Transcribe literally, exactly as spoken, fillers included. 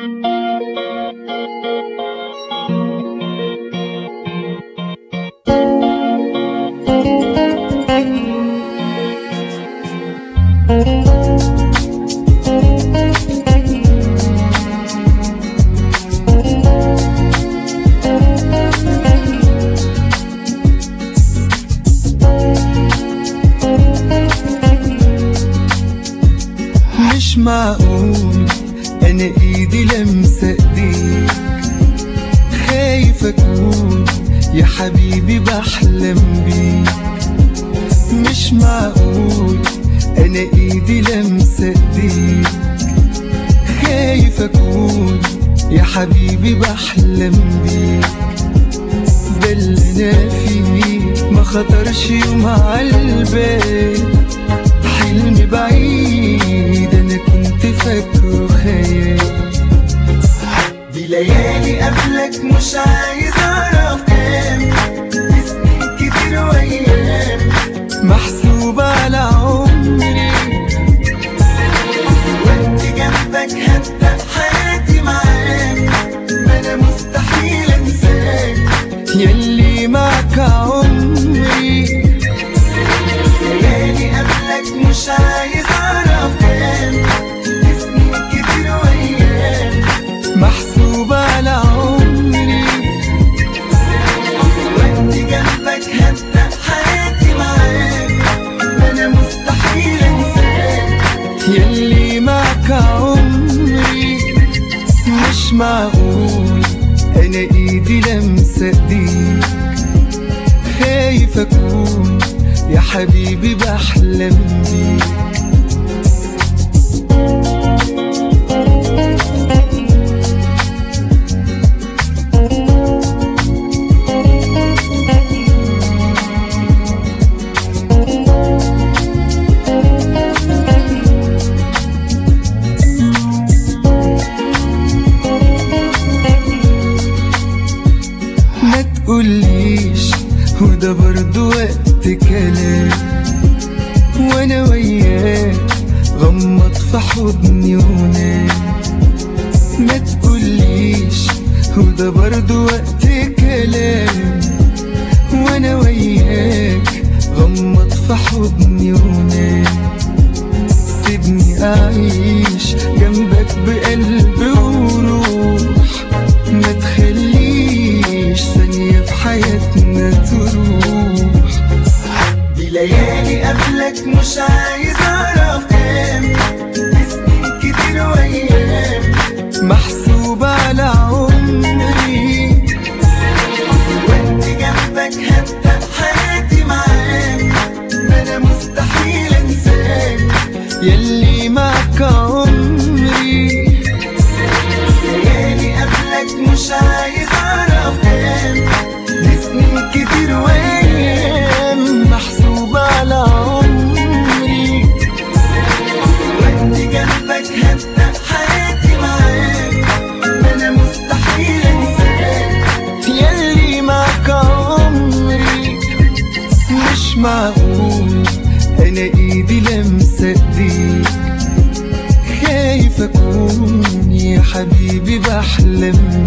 مش معقول انا ايدي لمسه ايديك، خايف اكون يا حبيبي بحلم بيك. مش معقول انا ايدي لمسه ايديك، خايف اكون يا حبيبي بحلم بيك. ده اللي انا فيه ما خطرش يوم عالبال، حلم بعيد انا كنت فاكره خيال. دي ليالي قبلك مش عايز اعرف كام، سنين كتير وايام محسوبة على عمري، وانت جنبك هبدأ حياتي معاك. ما انا مستحيل انساك ياللي معك عمري. ليالي قبلك مش عايز اعرف كام، سنين كتير وايام محسوبة على عمري، وانت جنبك هبدأ حياتي معاك. ما انا مستحيل انساك ياللي معك عمري. مش معقول انا ايدي لمسه ايديك، خايف اكون يا حبيبي بحلم بيك. ما تقوليش وده برضو وقت كلام، وانا وياك غمض في حضني ونام. ما تقوليش وده برضو وقت كلام، وانا وياك غمض في حضني ونام. سيبني اعيش جنبك بقلب وروح، ما تخليش ثانية في حياتنا تروح. دي ليالي قبلك مش عايز اعرف كام، سنين كتير وايام محسوبة على عمري، وانت جنبك هبدأ حياتي معاك. ما انا مستحيل انساك ياللي معك عمري. ليالي قبلك مش عايز اعرف كام، سنين كتير وايام محسوبة على عمري، وانت جنبك هبدأ حياتي معاك. ما انا مستحيل انساك ياللي معك عمري. مش معقول انا ايدي لمسه ايديك، خايف اكون يا حبيبي بحلم